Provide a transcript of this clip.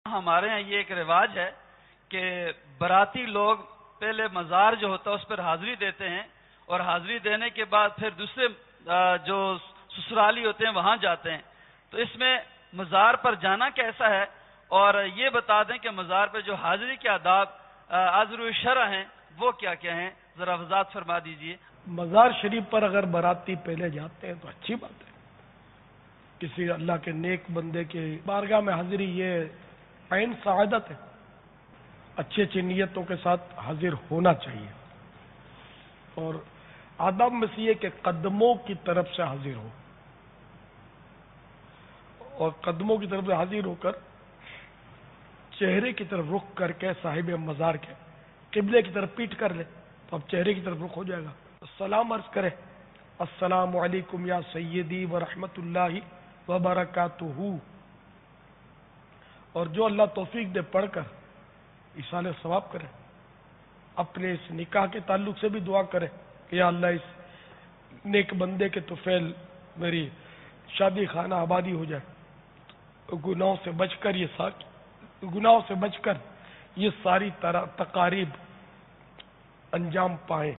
ہمارے یہاں یہ ایک رواج ہے کہ براتی لوگ پہلے مزار جو ہوتا ہے اس پر حاضری دیتے ہیں، اور حاضری دینے کے بعد پھر دوسرے جو سسرالی ہوتے ہیں وہاں جاتے ہیں. تو اس میں مزار پر جانا کیسا ہے، اور یہ بتا دیں کہ مزار پہ جو حاضری کے آداب عذر شرع ہیں وہ کیا کیا ہیں، ذرا وضاحت فرما دیجئے. مزار شریف پر اگر باراتی پہلے جاتے ہیں تو اچھی بات ہے. کسی اللہ کے نیک بندے کے بارگاہ میں حاضری یہ عین سعادت ہے. اچھی اچھی نیتوں کے ساتھ حاضر ہونا چاہیے. اور آداب میں سے یہ کہ قدموں کی طرف سے حاضر ہو، اور قدموں کی طرف سے حاضر ہو کر چہرے کی طرف رخ کر کے صاحب مزار کے قبلے کی طرف پیٹ کر لے تو اب چہرے کی طرف رخ ہو جائے گا. السلام عرض کرے، السلام علیکم یا سیدی ورحمۃ اللہ وبرکاتہ. اور جو اللہ توفیق دے پڑھ کر ایصال ثواب کرے. اپنے اس نکاح کے تعلق سے بھی دعا کرے کہ یا اللہ اس نیک بندے کے طفیل میری شادی خانہ آبادی ہو جائے، گناہوں سے بچ کر یہ ساری تقاریب انجام پائیں.